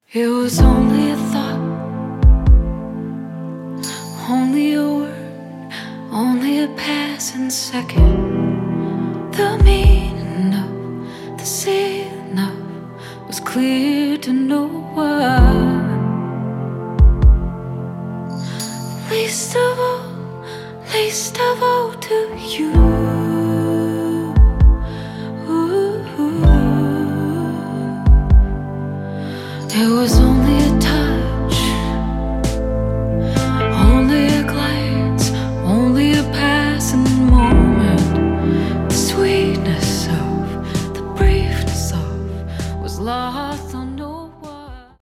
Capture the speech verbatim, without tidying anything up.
It was only a thought, only a word, only a passing second. The meaning of the seeing of was clear to no one. Least of all, least of all